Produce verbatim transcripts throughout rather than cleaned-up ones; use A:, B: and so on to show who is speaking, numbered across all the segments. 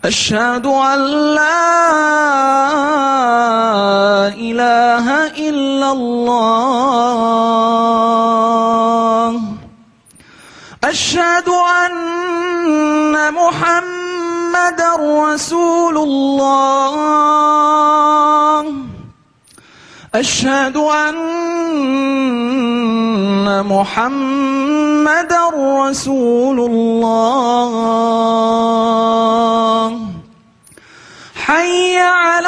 A: أشهد أن لا إله إلا الله. أشهد أن محمدا رسول الله. أشهد أن محمدا رسول الله. حي على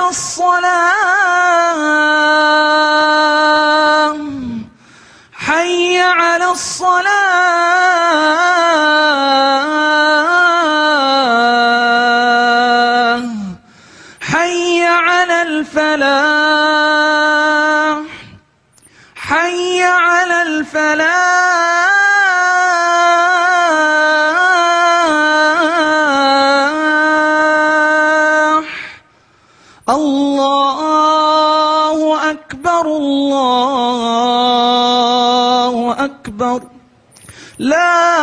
A: الصلاة. حي على الصلاة. حي على الفلاح. حي على الفلاح. الله أكبر الله أكبر. لا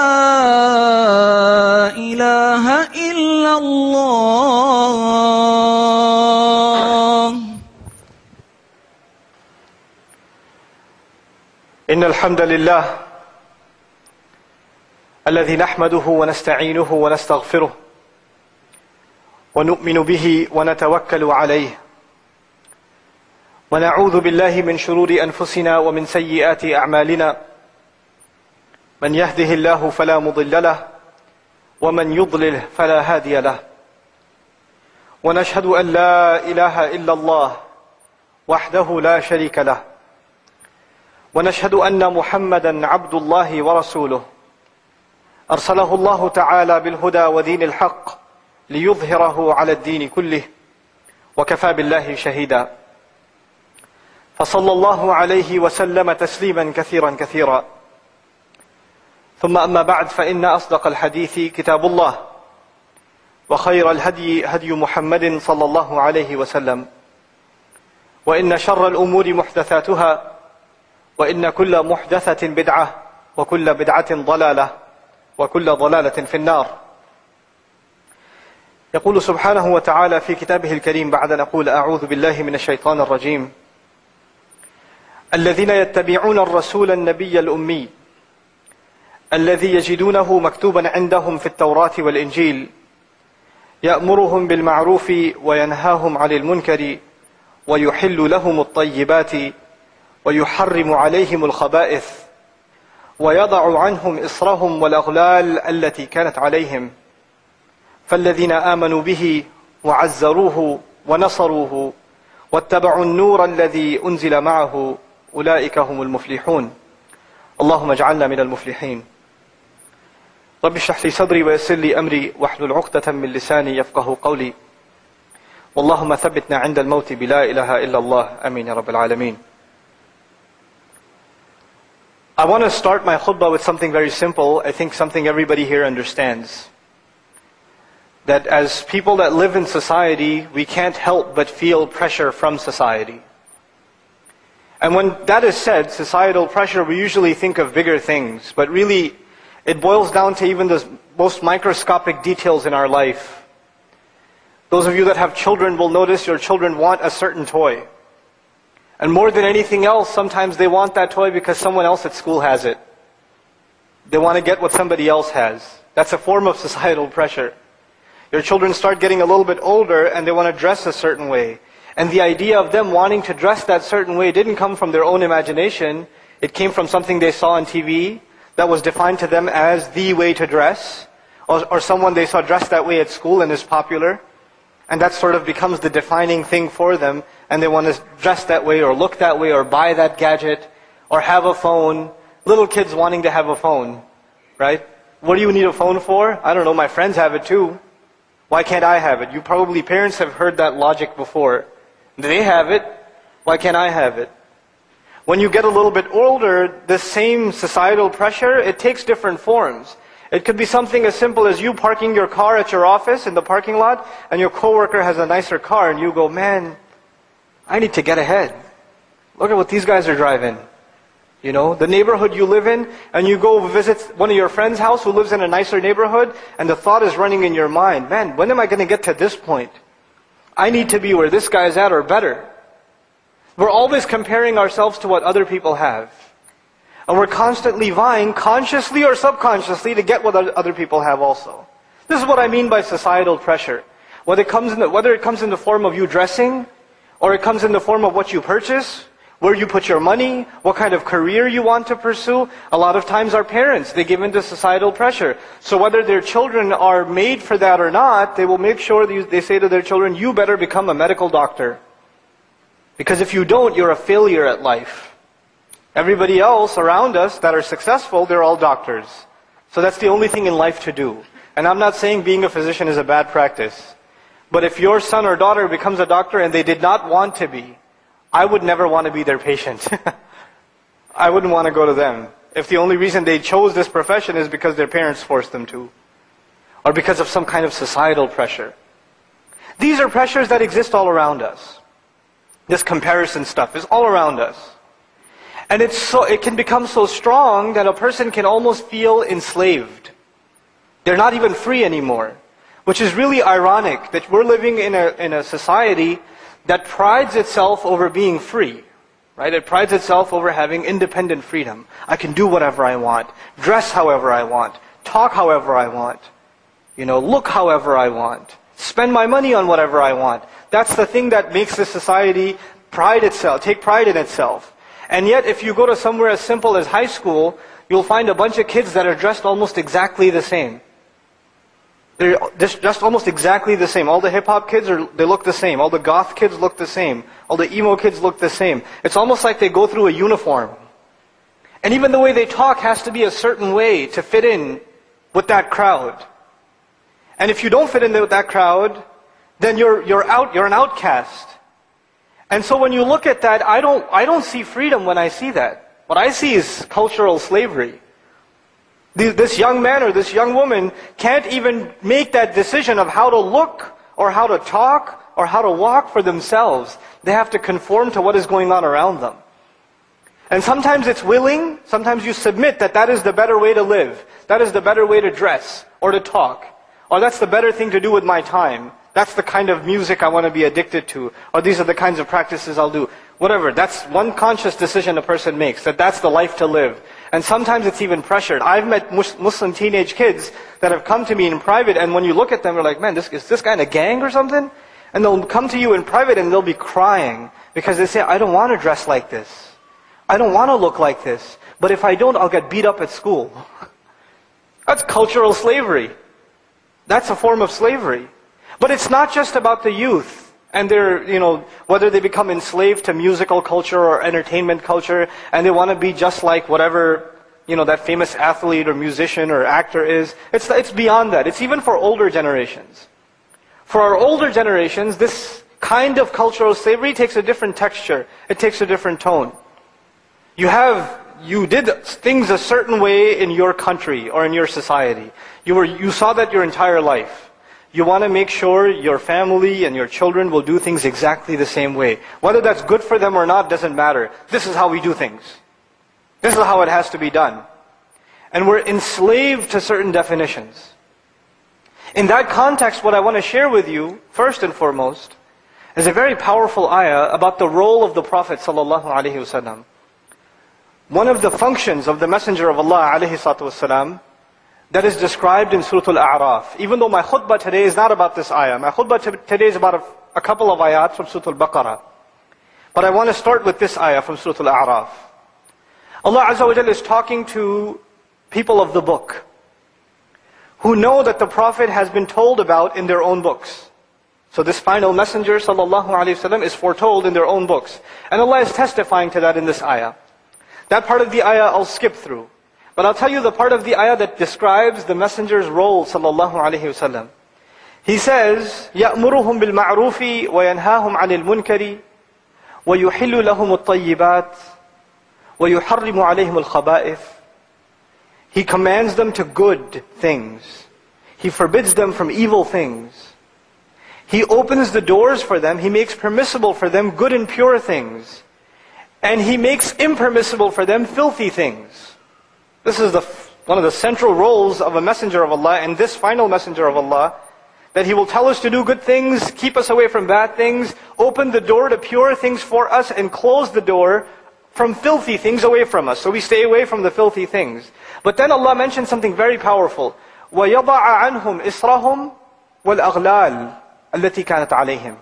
A: إله إلا الله.
B: إن الحمد لله الذي نحمده ونستعينه ونستغفره ونؤمن به ونتوكل عليه، ونعوذ بالله من شرور أنفسنا ومن سيئات أعمالنا. من يهده الله فلا مضل له، ومن يضلل فلا هادي له. ونشهد أن لا إله إلا الله وحده لا شريك له، ونشهد أن محمدا عبد الله ورسوله، أرسله الله تعالى بالهدى ودين الحق ليظهره على الدين كله، وكفى بالله شهيدا. فصلى الله عليه وسلم تسليما كثيرا كثيرا. ثم أما بعد، فإن أصدق الحديث كتاب الله، وخير الهدي هدي محمد صلى الله عليه وسلم، وإن شر الأمور محدثاتها، وإن كل محدثة بدعة، وكل بدعة ضلالة، وكل ضلالة في النار. يقول سبحانه وتعالى في كتابه الكريم بعد أن أقول أعوذ بالله من الشيطان الرجيم: الذين يتبعون الرسول النبي الأمي الذي يجدونه مكتوبا عندهم في التوراة والإنجيل، يأمرهم بالمعروف وينهاهم عن المنكر، ويحل لهم الطيبات ويحرم عليهم الخبائث، ويضع عنهم إصرهم والأغلال التي كانت عليهم. فالذين آمنوا به وعزروه ونصروه واتبعوا النور الذي أنزل معه أولئك هم المفلحون. اللهم اجعلنا من المفلحين. رب اشرح لي صدري ويسر لي أمري واحلل عقدة من لساني يفقه قولي. واللهم ثبتنا عند الموت بلا إله إلا الله. آمين يا رب العالمين. I want to start my khutbah with something very simple. I think something everybody here understands. That as people that live in society, we can't help but feel pressure from society. And when that is said, societal pressure, we usually think of bigger things. But really, it boils down to even the most microscopic details in our life. Those of you that have children will notice your children want a certain toy. And more than anything else, sometimes they want that toy because someone else at school has it. They want to get what somebody else has. That's a form of societal pressure. Your children start getting a little bit older and they want to dress a certain way. And the idea of them wanting to dress that certain way didn't come from their own imagination. It came from something they saw on T V that was defined to them as the way to dress. Or, or someone they saw dressed that way at school and is popular. And that sort of becomes the defining thing for them. And they want to dress that way or look that way or buy that gadget or have a phone. Little kids wanting to have a phone, right? What do you need a phone for? I don't know, my friends have it too. Why can't I have it? You probably, parents have heard that logic before. They have it. Why can't I have it? When you get a little bit older, the same societal pressure, it takes different forms. It could be something as simple as you parking your car at your office in the parking lot, and your coworker has a nicer car, and you go, man, I need to get ahead. Look at what these guys are driving. You know, the neighborhood you live in, and you go visit one of your friend's house who lives in a nicer neighborhood, and the thought is running in your mind, man, when am I going to get to this point? I need to be where this guy is at or better. We're always comparing ourselves to what other people have. And we're constantly vying, consciously or subconsciously, to get what other people have also. This is what I mean by societal pressure. Whether it comes in the, whether it comes in the form of you dressing, or it comes in the form of what you purchase, where you put your money, what kind of career you want to pursue. A lot of times our parents, they give into societal pressure. So whether their children are made for that or not, they will make sure that they say to their children, you better become a medical doctor. Because if you don't, you're a failure at life. Everybody else around us that are successful, they're all doctors. So that's the only thing in life to do. And I'm not saying being a physician is a bad practice. But if your son or daughter becomes a doctor and they did not want to be, I would never want to be their patient. I wouldn't want to go to them. If the only reason they chose this profession is because their parents forced them to. Or because of some kind of societal pressure. These are pressures that exist all around us. This comparison stuff is all around us. And it's so, it can become so strong that a person can almost feel enslaved. They're not even free anymore. Which is really ironic that we're living in a, in a society that prides itself over being free. Right? It prides itself over having independent freedom. I can do whatever I want, dress however I want, talk however I want, you know, look however I want, spend my money on whatever I want. That's the thing that makes this society pride itself, take pride in itself. And yet if you go to somewhere as simple as high school, you'll find a bunch of kids that are dressed almost exactly the same. They're just almost exactly the same. All the hip-hop kids, are they look the same. All the goth kids look the same. All the emo kids look the same. It's almost like they go through a uniform. And even the way they talk has to be a certain way to fit in with that crowd. And if you don't fit in with that crowd, then you're, you're out, you're an outcast. And so when you look at that, I don't, I don't see freedom when I see that. What I see is cultural slavery. This young man or this young woman can't even make that decision of how to look or how to talk or how to walk for themselves. They have to conform to what is going on around them. And sometimes it's willing, sometimes you submit that that is the better way to live. That is the better way to dress or to talk. Or that's the better thing to do with my time. That's the kind of music I want to be addicted to. Or these are the kinds of practices I'll do. Whatever, that's one conscious decision a person makes, that that's the life to live. And sometimes it's even pressured. I've met Muslim teenage kids that have come to me in private, and when you look at them, you're like, man, this, is this guy in a gang or something? And they'll come to you in private and they'll be crying, because they say, I don't want to dress like this. I don't want to look like this. But if I don't, I'll get beat up at school. That's cultural slavery. That's a form of slavery. But it's not just about the youth. And they're, you know, whether they become enslaved to musical culture or entertainment culture, and they want to be just like whatever, you know, that famous athlete or musician or actor is. It's, it's beyond that. It's even for older generations. For our older generations, this kind of cultural slavery takes a different texture. It takes a different tone. You have, you did things a certain way in your country or in your society. You were, you saw that your entire life. You want to make sure your family and your children will do things exactly the same way. Whether that's good for them or not doesn't matter. This is how we do things. This is how it has to be done. And we're enslaved to certain definitions. In that context, what I want to share with you, first and foremost, is a very powerful ayah about the role of the Prophet ﷺ. One of the functions of the Messenger of Allah ﷺ that is described in Surah Al-A'raf. Even though my khutbah today is not about this ayah. My khutbah today is about a, a couple of ayat from Surah Al-Baqarah. But I want to start with this ayah from Surah Al-A'raf. Allah Azza wa Jalla is talking to people of the book who know that the Prophet has been told about in their own books. So this final messenger sallallahu alaihi wasallam is foretold in their own books. And Allah is testifying to that in this ayah. That part of the ayah I'll skip through. But I'll tell you the part of the ayah that describes the messenger's role sallallahu alaihi wasallam. He says, يَأْمُرُهُمْ بِالْمَعْرُوفِ وَيَنْهَاهُمْ عَنِ الْمُنْكَرِ وَيُحِلُّ لَهُمُ الطَّيِّبَاتِ وَيُحَرِّمُ عَلَيْهِمُ الْخَبَائِثِ. He commands them to good things. He forbids them from evil things. He opens the doors for them. He makes permissible for them good and pure things. And He makes impermissible for them filthy things. This is the, one of the central roles of a messenger of Allah, and this final messenger of Allah, that he will tell us to do good things, keep us away from bad things, open the door to pure things for us, and close the door from filthy things away from us. So we stay away from the filthy things. But then Allah mentioned something very powerful. وَيَضَعَ عَنْهُمْ إِسْرَهُمْ وَالْأَغْلَالِ الَّتِي كَانَتْ عَلَيْهِمْ.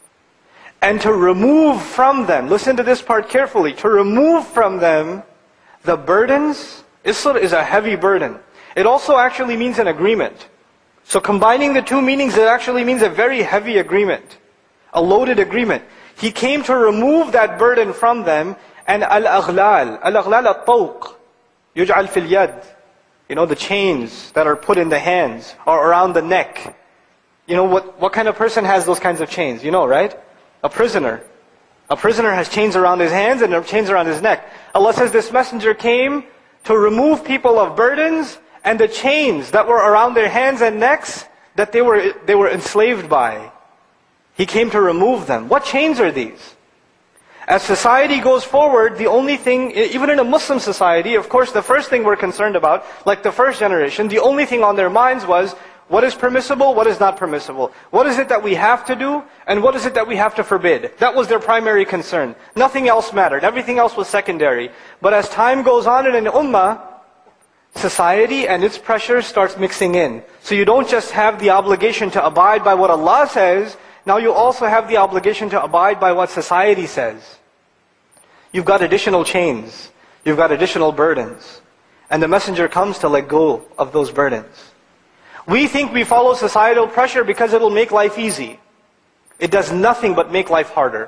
B: And to remove from them, listen to this part carefully, to remove from them the burdens. Isr is a heavy burden. It also actually means an agreement. So combining the two meanings, it actually means a very heavy agreement. A loaded agreement. He came to remove that burden from them. And al-aghlal, al-aghlal al-tawq, yuj'al fil yad. You know, the chains that are put in the hands or around the neck. You know, what, what kind of person has those kinds of chains? You know, right? A prisoner. A prisoner has chains around his hands and chains around his neck. Allah says this messenger came to remove people of burdens and the chains that were around their hands and necks that they were, they were enslaved by. He came to remove them. What chains are these? As society goes forward, the only thing, even in a Muslim society, of course the first thing we're concerned about, like the first generation, the only thing on their minds was, what is permissible, what is not permissible? What is it that we have to do, and what is it that we have to forbid? That was their primary concern. Nothing else mattered. Everything else was secondary. But as time goes on in an ummah, society and its pressure starts mixing in. So you don't just have the obligation to abide by what Allah says, now you also have the obligation to abide by what society says. You've got additional chains. You've got additional burdens. And the messenger comes to let go of those burdens. We think we follow societal pressure because it'll make life easy. It does nothing but make life harder.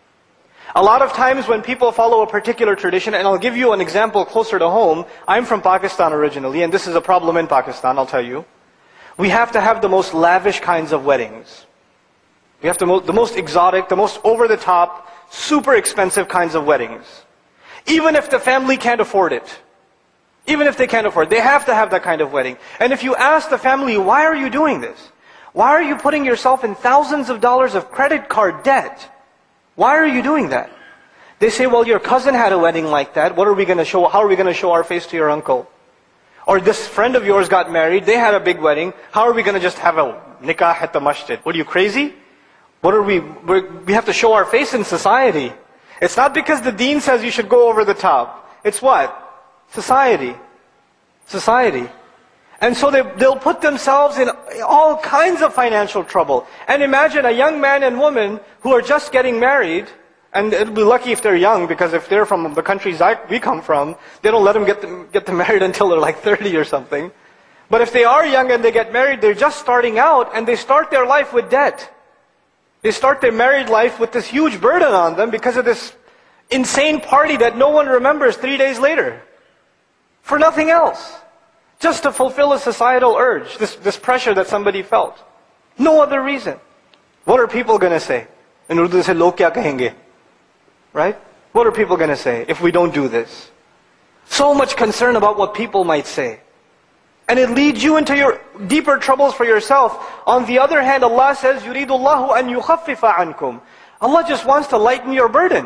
B: A lot of times when people follow a particular tradition, and I'll give you an example closer to home. I'm from Pakistan originally, and this is a problem in Pakistan, I'll tell you. We have to have the most lavish kinds of weddings. We have to mo- the most exotic, the most over-the-top, super expensive kinds of weddings. Even if the family can't afford it. Even if they can't afford it, they have to have that kind of wedding. And if you ask the family, why are you doing this? Why are you putting yourself in thousands of dollars of credit card debt? Why are you doing that? They say, well, your cousin had a wedding like that. What are we going to show? How are we going to show our face to your uncle? Or this friend of yours got married. They had a big wedding. How are we going to just have a nikah at the masjid? What are you, crazy? What are we? We're, we have to show our face in society. It's not because the deen says you should go over the top. It's what? Society. Society. And so they, they'll put themselves in all kinds of financial trouble. And imagine a young man and woman who are just getting married, and it'll be lucky if they're young, because if they're from the countries I, we come from, they don't let them get them, get them married until they're like thirty or something. But if they are young and they get married, they're just starting out, and they start their life with debt. They start their married life with this huge burden on them because of this insane party that no one remembers three days later. For nothing else. Just to fulfill a societal urge, this, this pressure that somebody felt. No other reason. What are people going to say? In Urdu they say, log kya kahenge? Right? What are people going to say if we don't do this? So much concern about what people might say. And it leads you into your deeper troubles for yourself. On the other hand, Allah says, يُرِيدُ اللَّهُ أَن يُخَفِّفَ عَنْكُمْ. Allah just wants to lighten your burden.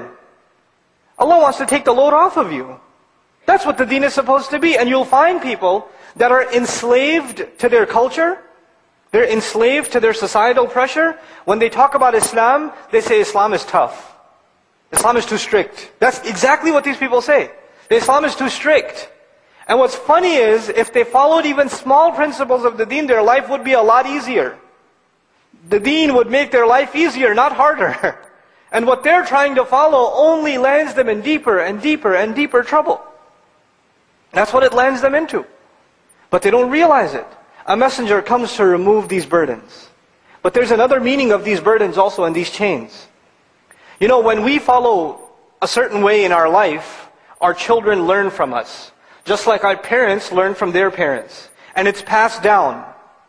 B: Allah wants to take the load off of you. That's what the deen is supposed to be. And you'll find people that are enslaved to their culture. They're enslaved to their societal pressure. When they talk about Islam, they say Islam is tough. Islam is too strict. That's exactly what these people say. Islam is too strict. And what's funny is, if they followed even small principles of the deen, their life would be a lot easier. The deen would make their life easier, not harder. And what they're trying to follow only lands them in deeper and deeper and deeper trouble. That's what it lands them into. But they don't realize it. A messenger comes to remove these burdens. But there's another meaning of these burdens also and these chains. You know, when we follow a certain way in our life, our children learn from us. Just like our parents learn from their parents. And it's passed down.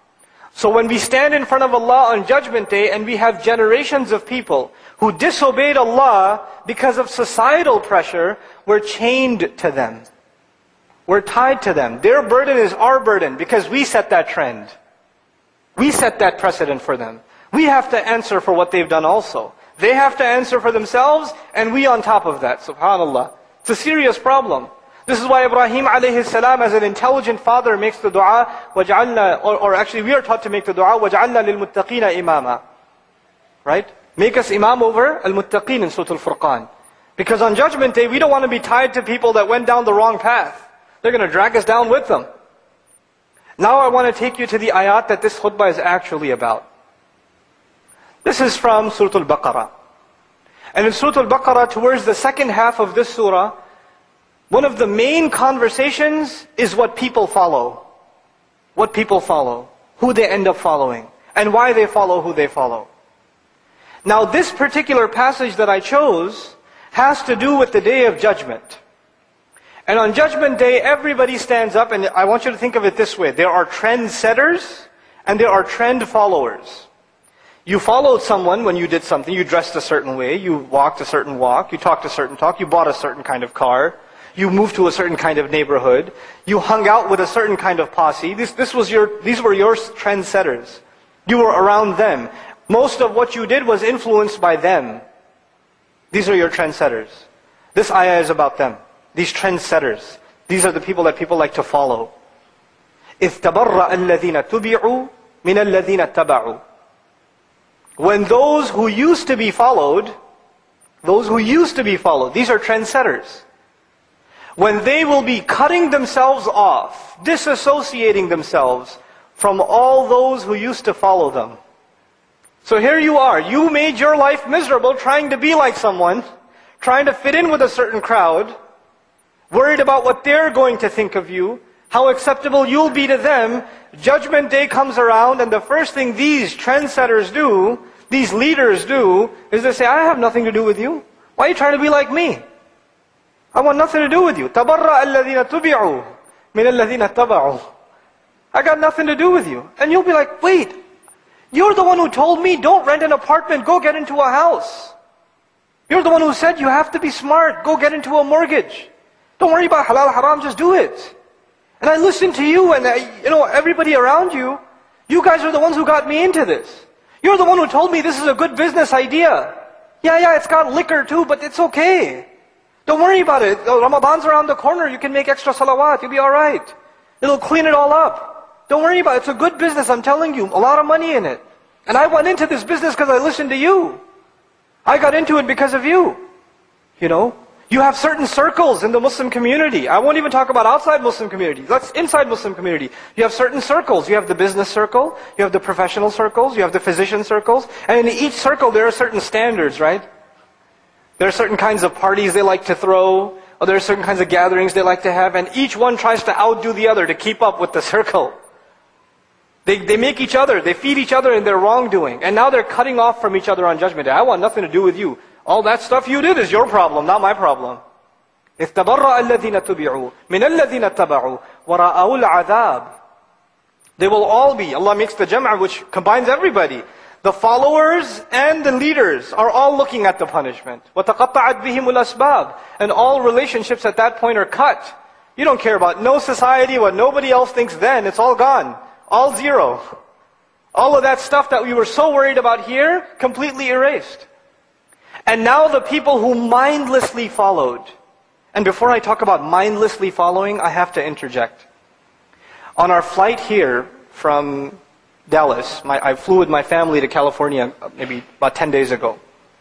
B: So when we stand in front of Allah on Judgment Day and we have generations of people who disobeyed Allah because of societal pressure, we're chained to them. We're tied to them. Their burden is our burden because we set that trend. We set that precedent for them. We have to answer for what they've done also. They have to answer for themselves, and we on top of that. Subhanallah. It's a serious problem. This is why Ibrahim alayhi salam, as an intelligent father, makes the dua, وَجْعَلْنَا, or, or actually we are taught to make the dua, وَجْعَلْنَا لِلْمُتَّقِينَ إِمَامًا. Right? Make us imam over al-muttaqeen in Surah Al-Furqan. Because on Judgment Day, we don't want to be tied to people that went down the wrong path. They're going to drag us down with them. Now I want to take you to the ayat that this khutbah is actually about. This is from Surah Al-Baqarah. And in Surah Al-Baqarah, towards the second half of this surah, one of the main conversations is what people follow. What people follow. Who they end up following. And why they follow who they follow. Now this particular passage that I chose has to do with the Day of Judgment. And on Judgment Day, everybody stands up, and I want you to think of it this way. There are trend setters, and there are trend followers. You followed someone when you did something. You dressed a certain way, you walked a certain walk, you talked a certain talk, you bought a certain kind of car, you moved to a certain kind of neighborhood, you hung out with a certain kind of posse. This, this was your, these were your trend setters. You were around them. Most of what you did was influenced by them. These are your trendsetters. This ayah is about them. These trendsetters. These are the people that people like to follow. إِذْ تَبَرَّأَ الَّذِينَ تُبِعُوا مِنَ الَّذِينَ اتَّبَعُوا. When those who used to be followed, those who used to be followed, these are trendsetters. When they will be cutting themselves off, disassociating themselves from all those who used to follow them. So here you are, you made your life miserable trying to be like someone, trying to fit in with a certain crowd, worried about what they're going to think of you, how acceptable you'll be to them. Judgment Day comes around, and the first thing these trendsetters do, these leaders do, is they say, I have nothing to do with you. Why are you trying to be like me? I want nothing to do with you. تَبَرَّأَ الَّذِينَ تُبِعُوا مِنَ الَّذِينَ اتَّبَعُوا. I got nothing to do with you. And you'll be like, wait, you're the one who told me, don't rent an apartment, go get into a house. You're the one who said you have to be smart, go get into a mortgage. Don't worry about halal, haram, just do it. And I listened to you and I, you know, everybody around you. You guys are the ones who got me into this. You're the one who told me this is a good business idea. Yeah, yeah, it's got liquor too, but it's okay. Don't worry about it. Ramadan's around the corner, you can make extra salawat, you'll be alright. It'll clean it all up. Don't worry about it. It's a good business, I'm telling you. A lot of money in it. And I went into this business because I listened to you. I got into it because of you. You know? You have certain circles in the Muslim community. I won't even talk about outside Muslim community. That's inside Muslim community. You have certain circles. You have the business circle. You have the professional circles. You have the physician circles. And in each circle there are certain standards, right? There are certain kinds of parties they like to throw. Or there are certain kinds of gatherings they like to have. And each one tries to outdo the other to keep up with the circle. They, they make each other, they feed each other in their wrongdoing. And now they're cutting off from each other on Judgment Day. I want nothing to do with you. All that stuff you did is your problem, not my problem. إِذْ تَبَرَّأَ الَّذِينَ تُبِعُوا مِنَ الَّذِينَ اتَّبَعُوا وَرَأَوُا الْعَذَابِ. They will all be, Allah makes the jam'a which combines everybody. The followers and the leaders are all looking at the punishment. وَتَقَطَّعَتْ بِهِمُ الْأَسْبَابِ. And all relationships at that point are cut. You don't care about no society, what nobody else thinks then, it's all gone. All zero. All of that stuff that we were so worried about here, completely erased. And now the people who mindlessly followed. And before I talk about mindlessly following, I have to interject. On our flight here from Dallas, my, I flew with my family to California maybe about ten days ago.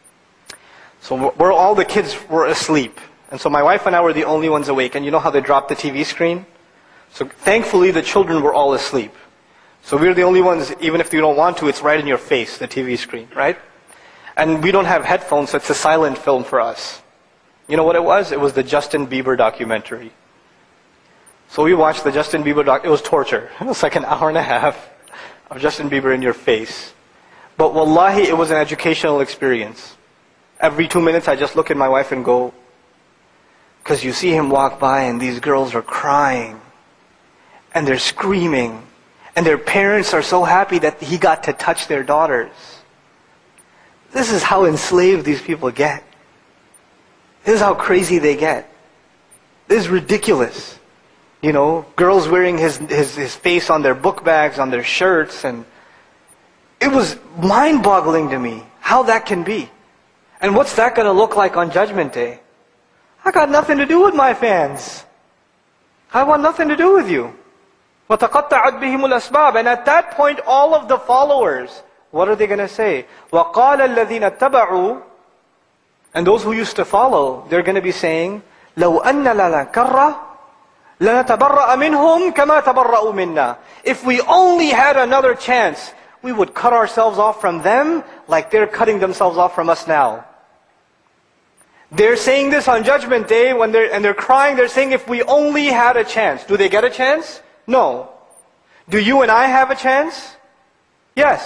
B: So we're, all the kids were asleep. And so my wife and I were the only ones awake. And you know how they dropped the T V screen? So thankfully the children were all asleep. So we're the only ones, even if you don't want to, it's right in your face, the T V screen, right? And we don't have headphones, so it's a silent film for us. You know what it was? It was the Justin Bieber documentary. So we watched the Justin Bieber doc, it was torture. It was like an hour and a half of Justin Bieber in your face. But wallahi, it was an educational experience. Every two minutes I just look at my wife and go, because you see him walk by and these girls are crying. And they're screaming. And their parents are so happy that he got to touch their daughters. This is how enslaved these people get. This is how crazy they get. This is ridiculous. You know, girls wearing his, his, his face on their book bags, on their shirts. And it was mind-boggling to me how that can be. And what's that going to look like on Judgment Day? I got nothing to do with my fans. I want nothing to do with you. وَتَقَطَّعَتْ بِهِمُ الْأَسْبَابِ. And at that point, all of the followers, what are they going to say? وَقَالَ الَّذِينَ اتَّبَعُوا. And those who used to follow, they're going to be saying, لَوْ أَنَّ لَنَا كَرَّةً لَنَتَبَرَّأَ مِنْهُمْ كَمَا تَبَرَّأُوا مِنَّا. If we only had another chance, we would cut ourselves off from them like they're cutting themselves off from us now. They're saying this on Judgment Day when they're, and they're crying, they're saying, if we only had a chance. Do they get a chance? No. Do you and I have a chance? Yes.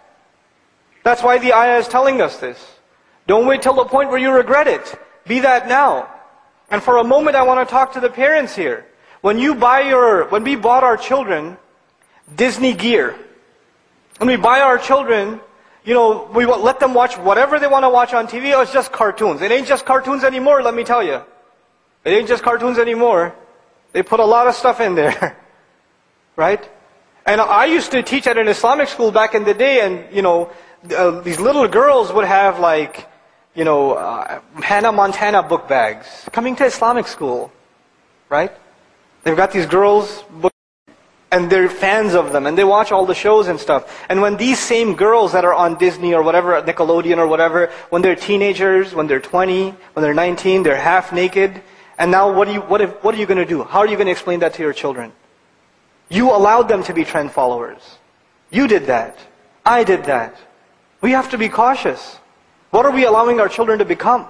B: That's why the ayah is telling us this. Don't wait till the point where you regret it. Be that now. And for a moment I want to talk to the parents here. When you buy your, when we bought our children Disney gear, when we buy our children, you know, we let them watch whatever they want to watch on T V. Oh, it's just cartoons. It ain't just cartoons anymore, let me tell you. It ain't just cartoons anymore. They put a lot of stuff in there. Right? And I used to teach at an Islamic school back in the day, and, you know, uh, these little girls would have like, you know, uh, Hannah Montana book bags coming to Islamic school. Right? They've got these girls book and they're fans of them, and they watch all the shows and stuff. And when these same girls that are on Disney or whatever, Nickelodeon or whatever, when they're teenagers, when they're twenty, when they're nineteen, they're half naked, and now what, do you, what, if, what are you going to do? How are you going to explain that to your children? You allowed them to be trend followers. You did that. I did that. We have to be cautious. What are we allowing our children to become?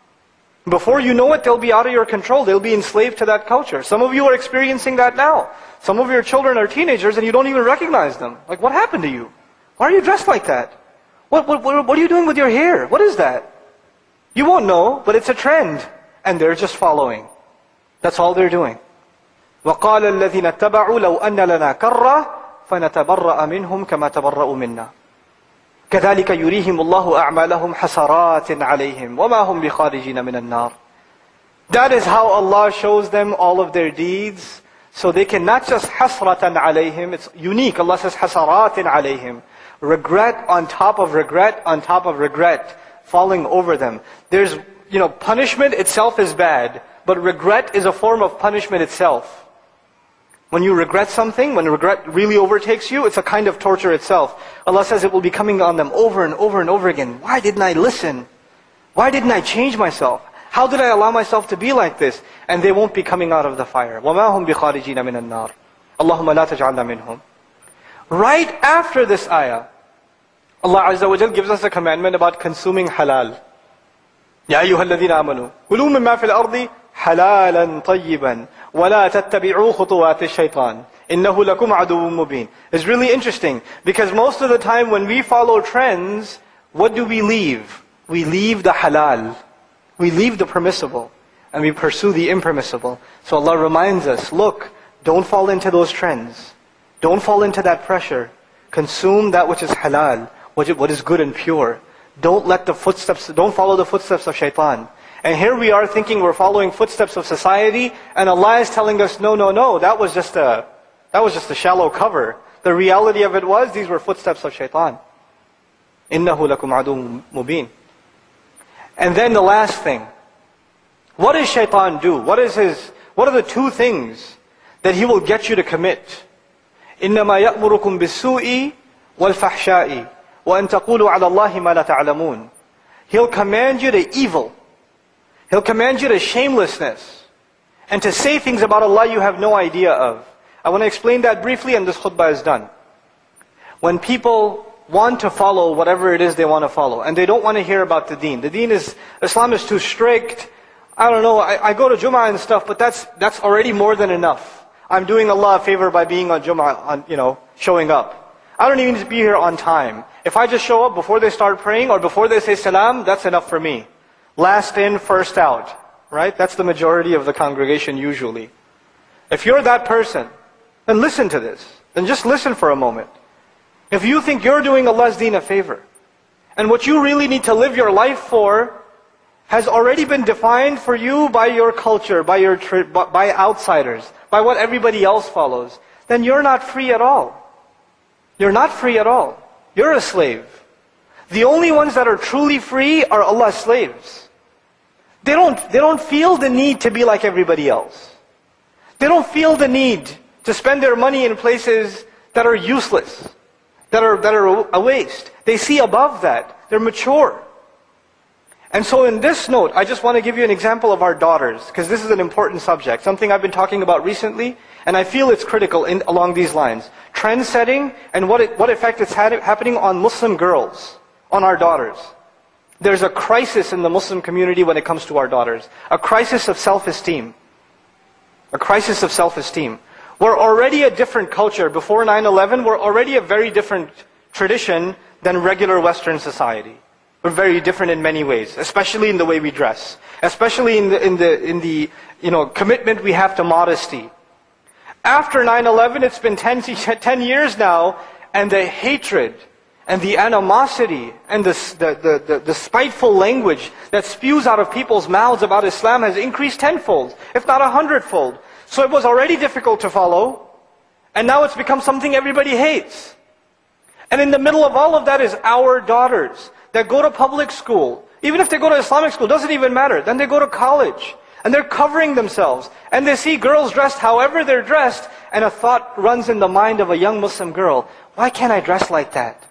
B: Before you know it, they'll be out of your control. They'll be enslaved to that culture. Some of you are experiencing that now. Some of your children are teenagers and you don't even recognize them. Like, what happened to you? Why are you dressed like that? What, what, what, what are you doing with your hair? What is that? You won't know, but it's a trend. And they're just following. That's all they're doing. وَقَالَ الَّذِينَ اتَّبَعُوا لَوْ أَنَّ لَنَا كَرَّةً فَنَتَبَرَّأَ مِنْهُمْ كَمَا تَبَرَّأُوا مِنَّا كَذَلِكَ يُرِيهِمُ اللَّهُ أَعْمَالَهُمْ حَسَرَاتٍ عَلَيْهِمْ وَمَا هُمْ بِخَارِجِينَ مِنَ النَّارِ. That is how Allah shows them all of their deeds. So they can not just hasratan alayhim, it's unique. Allah says hasaratin alayhim. Regret on top of regret on top of regret falling over them. There's, you know, punishment itself is bad, but regret is a form of punishment itself. When you regret something, when regret really overtakes you, it's a kind of torture itself. Allah says it will be coming on them over and over and over again. Why didn't I listen? Why didn't I change myself? How did I allow myself to be like this? And they won't be coming out of the fire. وَمَا هُمْ بِخَارِجِينَ مِنَ النَّارِ اللَّهُمَّ لَا تَجْعَلْنَا مِنْهُمْ. Right after this ayah, Allah Azza wa Jal gives us a commandment about consuming halal. يَا أَيُّهَا الَّذِينَ آمَنُوا كُلُوا مِمَّا فِي الْأَرْضِ حَلَالًا طَيِّبًا وَلَا تَتَّبِعُوا خُطُوَاتِ الشَّيْطَانِ إِنَّهُ لَكُمْ عَدُوٌّ مُبِينٌ. It's really interesting, because most of the time when we follow trends, what do we leave? We leave the halal. We leave the permissible, and we pursue the impermissible. So Allah reminds us, look, don't fall into those trends. Don't fall into that pressure. Consume that which is halal, what is good and pure. Don't let the footsteps, don't follow the footsteps of shaitan. And here we are thinking we're following footsteps of society, and Allah is telling us, no, no, no, that was just a, that was just a shallow cover. The reality of it was, these were footsteps of shaitan. إِنَّهُ لَكُمْ عَدُوٌّ مُبِينٌ. And then the last thing. What does shaitan do? What is his, what are the two things that he will get you to commit? إِنَّمَا يَأْمُرُكُمْ بِالسُّوءِ وَالْفَحْشَاءِ وَأَن تَقُولُوا عَلَى اللَّهِ مَا لَا تَعْلَمُونَ. He'll command you to evil. He'll command you to shamelessness. And to say things about Allah you have no idea of. I want to explain that briefly and this khutbah is done. When people want to follow whatever it is they want to follow, and they don't want to hear about the deen. The deen is, Islam is too strict. I don't know, I, I go to Jum'ah and stuff, but that's that's already more than enough. I'm doing Allah a favor by being on Jum'ah, on, you know, showing up. I don't even need to be here on time. If I just show up before they start praying or before they say salam, that's enough for me. Last in, first out. Right? That's the majority of the congregation usually. If you're that person, then listen to this. Then just listen for a moment. If you think you're doing Allah's deen a favor, and what you really need to live your life for has already been defined for you by your culture, by your by outsiders, by what everybody else follows, then you're not free at all. You're not free at all. You're a slave. The only ones that are truly free are Allah's slaves. They don't, they don't feel the need to be like everybody else. They don't feel the need to spend their money in places that are useless, that are, that are a waste. They see above that. They're mature. And so in this note, I just want to give you an example of our daughters, because this is an important subject, something I've been talking about recently, and I feel it's critical in, along these lines. Trend setting and what, it, what effect it's had, happening on Muslim girls, on our daughters. There's a crisis in the Muslim community when it comes to our daughters. A crisis of self-esteem. A crisis of self-esteem. We're already a different culture. Before nine eleven, we're already a very different tradition than regular Western society. We're very different in many ways, especially in the way we dress, especially in the, in the, in the you know, commitment we have to modesty. After nine eleven, it's been ten, ten years now, and the hatred and the animosity and the, the, the, the, the spiteful language that spews out of people's mouths about Islam has increased tenfold, if not a hundredfold. So it was already difficult to follow, and now it's become something everybody hates. And in the middle of all of that is our daughters that go to public school. Even if they go to Islamic school, doesn't even matter. Then they go to college, and they're covering themselves, and they see girls dressed however they're dressed, and a thought runs in the mind of a young Muslim girl, why can't I dress like that?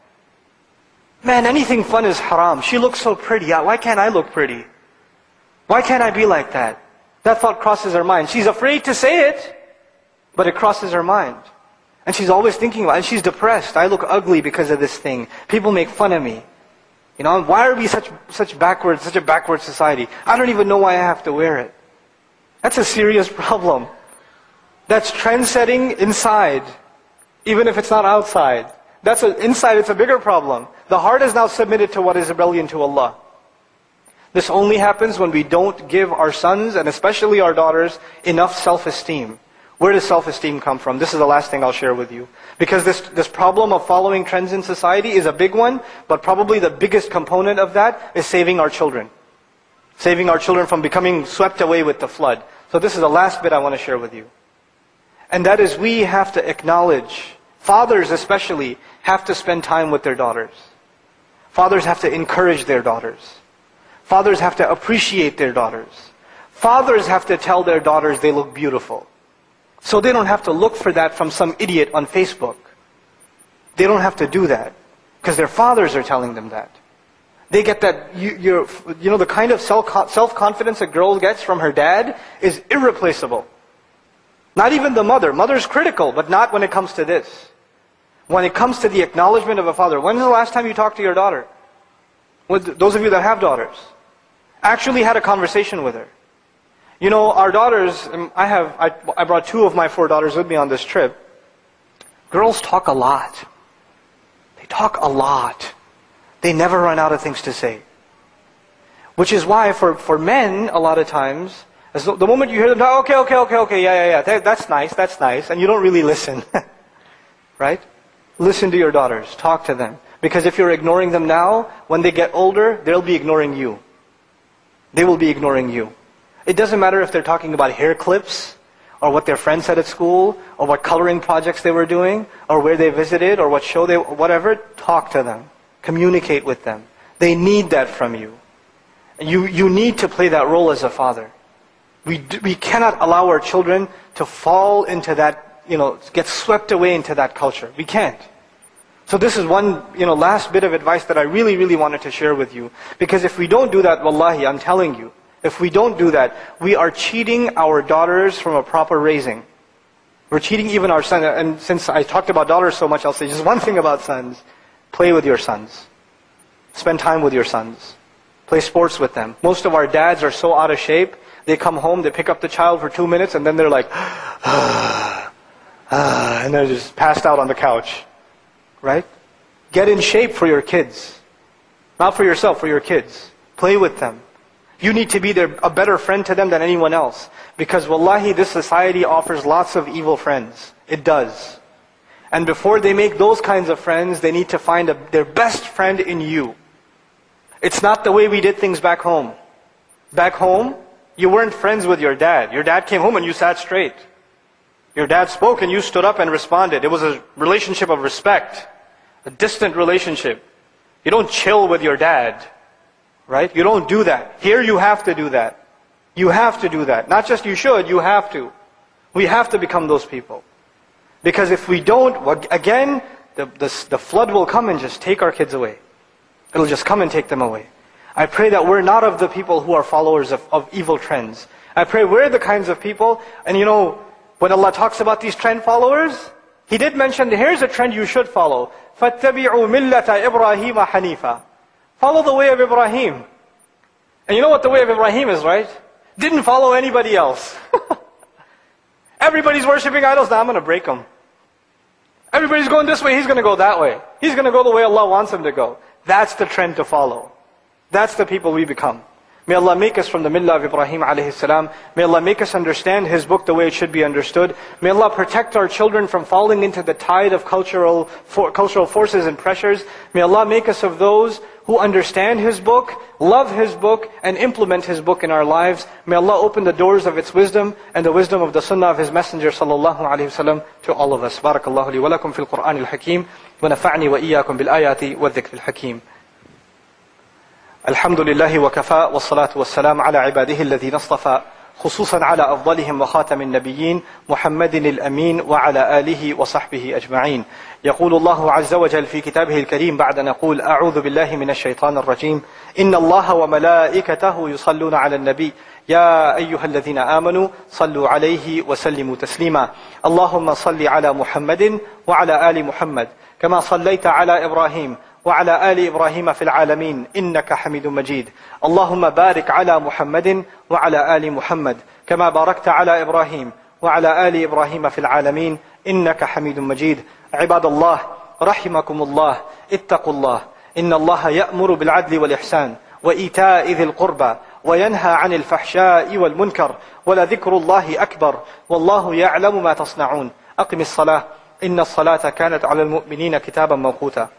B: Man, anything fun is haram. She looks so pretty. Why can't I look pretty? Why can't I be like that? That thought crosses her mind. She's afraid to say it, but it crosses her mind. And she's always thinking about it. And she's depressed. I look ugly because of this thing. People make fun of me. You know, why are we such such backwards, such a backward society? I don't even know why I have to wear it. That's a serious problem. That's trend setting inside, even if it's not outside. That's a, inside, it's a bigger problem. The heart is now submitted to what is rebellion to Allah. This only happens when we don't give our sons, and especially our daughters, enough self-esteem. Where does self-esteem come from? This is the last thing I'll share with you. Because this, this problem of following trends in society is a big one, but probably the biggest component of that is saving our children. Saving our children from becoming swept away with the flood. So this is the last bit I want to share with you. And that is, we have to acknowledge, fathers especially, have to spend time with their daughters. Fathers have to encourage their daughters. Fathers have to appreciate their daughters. Fathers have to tell their daughters they look beautiful. So they don't have to look for that from some idiot on Facebook. They don't have to do that, because their fathers are telling them that. They get that, you, you're, you know, the kind of self-confidence a girl gets from her dad is irreplaceable. Not even the mother. Mother's critical, but not when it comes to this. When it comes to the acknowledgement of a father. When's the last time you talked to your daughter? With those of you that have daughters. Actually had a conversation with her. You know, our daughters, I have, I, I brought two of my four daughters with me on this trip. Girls talk a lot. They talk a lot. They never run out of things to say. Which is why for, for men, a lot of times, as the, the moment you hear them talk, okay, okay, okay, okay, yeah, yeah, yeah, that, that's nice, that's nice, and you don't really listen. Right? Listen to your daughters. Talk to them. Because if you're ignoring them now, when they get older, they'll be ignoring you. They will be ignoring you. It doesn't matter if they're talking about hair clips, or what their friends said at school, or what coloring projects they were doing, or where they visited, or what show they, whatever. Talk to them. Communicate with them. They need that from you. You, you need to play that role as a father. We, we cannot allow our children to fall into that, you know, get swept away into that culture. We can't. So this is one, you know, last bit of advice that I really, really wanted to share with you. Because if we don't do that, wallahi, I'm telling you, if we don't do that, we are cheating our daughters from a proper raising. We're cheating even our sons. And since I talked about daughters so much, I'll say just one thing about sons. Play with your sons. Spend time with your sons. Play sports with them. Most of our dads are so out of shape, they come home, they pick up the child for two minutes, and then they're like, ah, ah, and they're just passed out on the couch. Right? Get in shape for your kids. Not for yourself, for your kids. Play with them. You need to be their, a better friend to them than anyone else. Because wallahi, this society offers lots of evil friends. It does. And before they make those kinds of friends, they need to find a, their best friend in you. It's not the way we did things back home. Back home, you weren't friends with your dad. Your dad came home and you sat straight. Your dad spoke and you stood up and responded. It was a relationship of respect. A distant relationship. You don't chill with your dad, right? You don't do that. Here you have to do that. You have to do that. Not just you should, you have to. We have to become those people. Because if we don't, again, the, the, the flood will come and just take our kids away. It'll just come and take them away. I pray that we're not of the people who are followers of, of evil trends. I pray we're the kinds of people, and you know, when Allah talks about these trend followers, He did mention, here's a trend you should follow. فَاتَّبِعُوا مِلَّةَ إِبْرَاهِيمَ حَنِيفًا. Follow the way of Ibrahim. And you know what the way of Ibrahim is, right? Didn't follow anybody else. Everybody's worshipping idols, now I'm going to break them. Everybody's going this way, he's going to go that way. He's going to go the way Allah wants him to go. That's the trend to follow. That's the people we become. May Allah make us from the millah of Ibrahim alayhi salam. May Allah make us understand His book the way it should be understood. May Allah protect our children from falling into the tide of cultural for, cultural forces and pressures. May Allah make us of those who understand His book, love His book, and implement His book in our lives. May Allah open the doors of its wisdom and the wisdom of the sunnah of His Messenger sallallahu alayhi wasallam to all of us. Barakallahu li wa lakum fil Qur'an al-Hakim wa nafa'ni wa iyyakum bil ayati wa dhikr al-Hakim. الحمد لله وكفى والصلاة والسلام على عباده الذين اصطفى خصوصا على أفضلهم وخاتم النبيين محمد الأمين وعلى آله وصحبه أجمعين. يقول الله عز وجل في كتابه الكريم بعد أن نقول أعوذ بالله من الشيطان الرجيم إن الله وملائكته يصلون على النبي يا أيها الذين آمنوا صلوا عليه وسلموا تسليما. اللهم صل على محمد وعلى آل محمد كما صليت على إبراهيم وعلى آل إبراهيم في العالمين إنك حميد مجيد. اللهم بارك على محمد وعلى آل محمد كما باركت على إبراهيم وعلى آل إبراهيم في العالمين إنك حميد مجيد. عباد الله رحمكم الله اتقوا الله إن الله يأمر بالعدل والإحسان وإيتاء ذي القربى وينهى عن الفحشاء والمنكر ولذكر الله أكبر والله يعلم ما تصنعون. أقم الصلاة إن الصلاة كانت على المؤمنين كتابا موقوتا.